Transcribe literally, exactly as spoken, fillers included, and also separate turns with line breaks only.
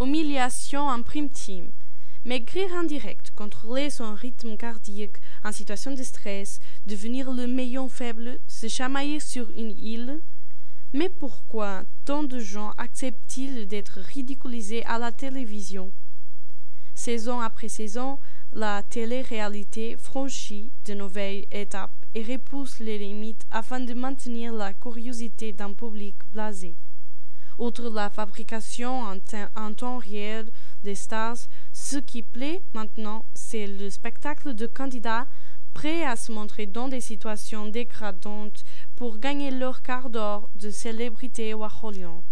humiliation en prime time, maigrir en direct, contrôler son rythme cardiaque en situation de stress, devenir le maillon faible, se chamailler sur une île. Mais pourquoi tant de gens acceptent-ils d'être ridiculisés à la télévision? Saison après saison, la télé-réalité franchit de nouvelles étapes et repousse les limites afin de maintenir la curiosité d'un public blasé. Outre la fabrication en, en temps réel des stars, ce qui plaît maintenant, c'est le spectacle de candidats prêts à se montrer dans des situations dégradantes pour gagner leur quart d'heure de célébrité ou à Hollywood.